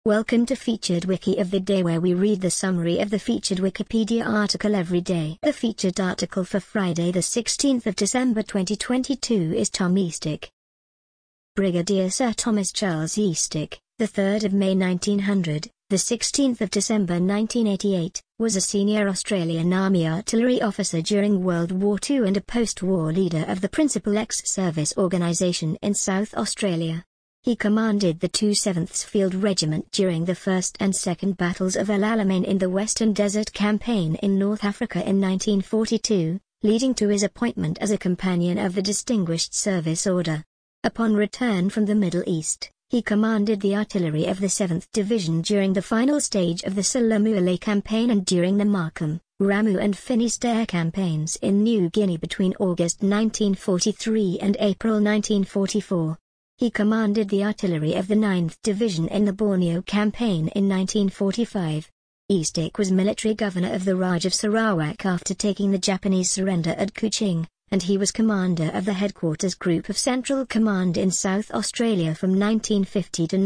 Welcome to Featured Wiki of the Day, where we read the summary of the featured Wikipedia article every day. The featured article for Friday the 16th of December 2022 is Tom Eastick. Brigadier Sir Thomas Charles Eastick, the 3rd of May 1900, the 16th of December 1988, was a senior Australian Army artillery officer during World War II and a post-war leader of the Principal Ex-Service Organisation in South Australia. He commanded the 207th Field Regiment during the First and Second Battles of El Alamein in the Western Desert Campaign in North Africa in 1942, leading to his appointment as a Companion of the Distinguished Service Order. Upon return from the Middle East, he commanded the artillery of the 7th Division during the final stage of the Salamuale Campaign and during the Markham, Ramu and Finisterre campaigns in New Guinea between August 1943 and April 1944. He commanded the artillery of the 9th Division in the Borneo Campaign in 1945. Eastick was military governor of the Raj of Sarawak after taking the Japanese surrender at Kuching, and he was commander of the Headquarters Group of Central Command in South Australia from 1950 to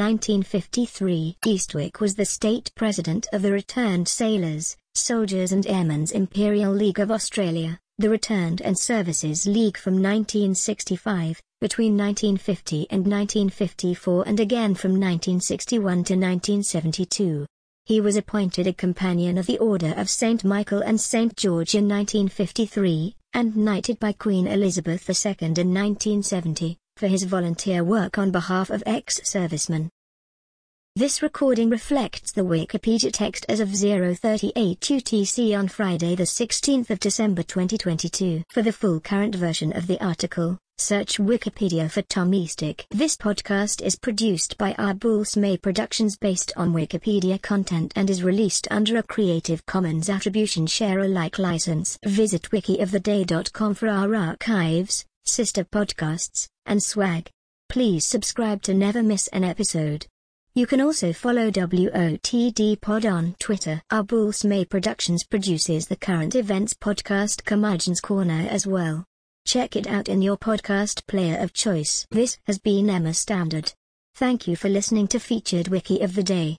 1953. Eastick was the state president of the Returned Sailors, Soldiers and Airmen's Imperial League of Australia, the Returned and Services League from 1965, between 1950 and 1954 and again from 1961 to 1972. He was appointed a Companion of the Order of St. Michael and St. George in 1953, and knighted by Queen Elizabeth II in 1970, for his volunteer work on behalf of ex-servicemen. This recording reflects the Wikipedia text as of 0:38 UTC on Friday the 16th of December 2022. For the full current version of the article, search Wikipedia for Tom Eastick. This podcast is produced by Arbulse May Productions based on Wikipedia content and is released under a Creative Commons Attribution Share Alike license. Visit wikioftheday.com for our archives, sister podcasts, and swag. Please subscribe to never miss an episode. You can also follow WOTD Pod on Twitter. Arbulse May Productions produces the current events podcast Curmudgeon's Corner as well. Check it out in your podcast player of choice. This has been Emma Standard. Thank you for listening to Featured Wiki of the Day.